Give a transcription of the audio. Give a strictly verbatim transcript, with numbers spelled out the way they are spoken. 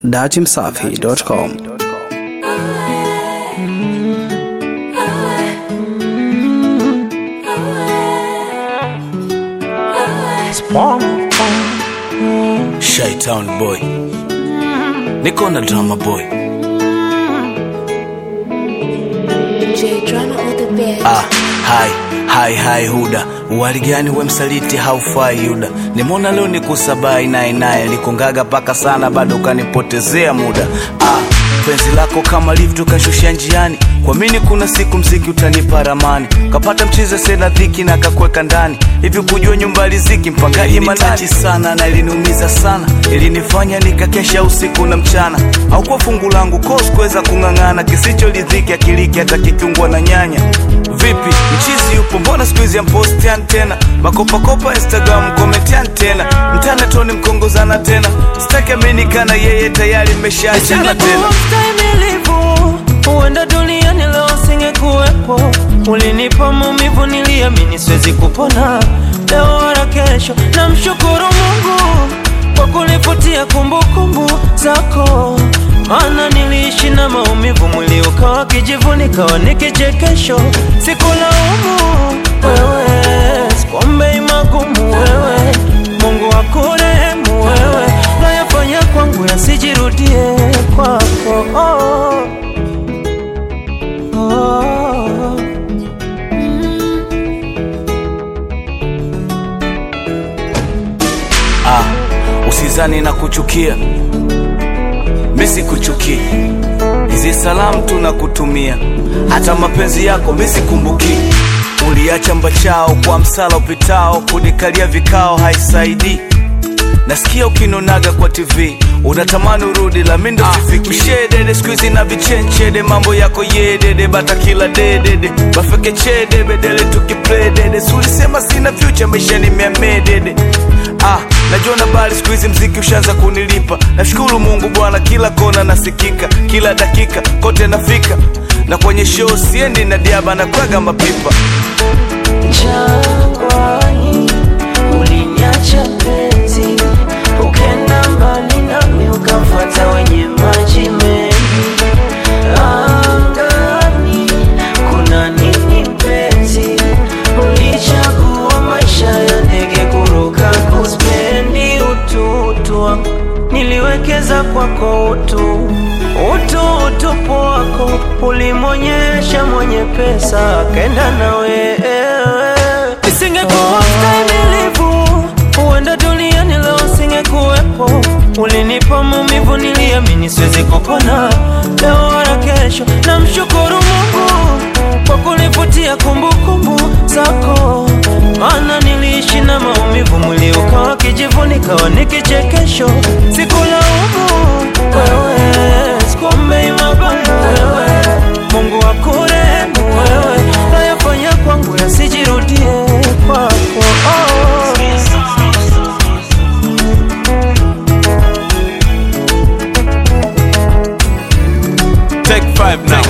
datimsafi dot com. Shy-Town boy, niko na drama boy. Ah, hai, hai, hai Huda. Uwali gani we msaliti haufai Yuda. Nimona leo nikusabai nae nae likongaga paka sana bado kanipotezea muda. Ah, penzi lako kama lift ukashushia njiani. Kwa mini kuna siku mziki utanipa ramani. Kapata mchize sena dhiki na kakweka ndani. Hivi kujua nyumba riziki mpangaji manani sana na iliniumiza sana. Ilinifanya nikakesha usiku na mchana. Au kwa fungu langu kosi kuweza kungangana. Kisicho lidhiki akiliki hata kikiungwa na nyanya. Vipi, mchizi yupo mbona squeeze ya mposti antena. Makopa kopa Instagram comment antena. Mtana toni mkongozana tena. Sitaki aminikana yeye tayari mmeshaachana tena. Uenda duniani leo singekuwepo. Ulinipa maumivu niliamini siwezi kupona. Leo wala kesho namshukuru Mungu kwa kunifutia kumbukumbu zako. Maana niliishi na maumivu mwili ukawa kijivu nikawa nikichekesho. Sikulaumu wewe, sikuombei magumu wewe. Mungu akurehemu wewe. Nayafanya kwangu yasijirudie kwako. Oh. Oh. Ah, usizani na kuchukia. Misi kuchukia. Hizi salamu tunakutumia. Hata mapenzi yako misi kumbuki. Uliacha mbachao kwa msala upitao. Kunikalia vikao haisaidi. Nasikia ukinonaga kwa T V. Unatamani urudi la mindo sifiki. Mshedede squeeze na vichenchede. Mambo yako yedede bata kila dedede. Bafeke chede bedele tukiplay dede. Sulisema sina future maisha ni miamedede. Ah, najua na bali squeeze mziki ushaanza kunilipa. Nashukuru Mungu Bwana kila kona nasikika. Kila dakika kote nafika. Na kwenye show siendi na diaba na kwaga mapipa. Jangwani uliniacha penzi. Ukenda mbali nami ukamfuata wenye maji mengi. Angani kuna nini penzi. Ulichagua maisha ya ndege kuruka kuspendi utu wangu. Niliwekeza kwako utu. Utu utupu wako ulimonyesha mwenye pesa akenda na wewe. Isingekuwa stahimilivu uenda duniani leo singekuwepo. Ulinipa maumivu niliamini siwezi kupona. Leo wala kesho namshukuru Mungu kwa kunifutia kumbukumbu zako. Maana niliishi na maumivu mwili ukawa kijivu nikawa nikichekesho. Sikulaumu wewe, sikuombei magumu wewe. Mungu akurehemu wewe. Nayafanya kwangu yasijirudie kwako. Oh. Take five now.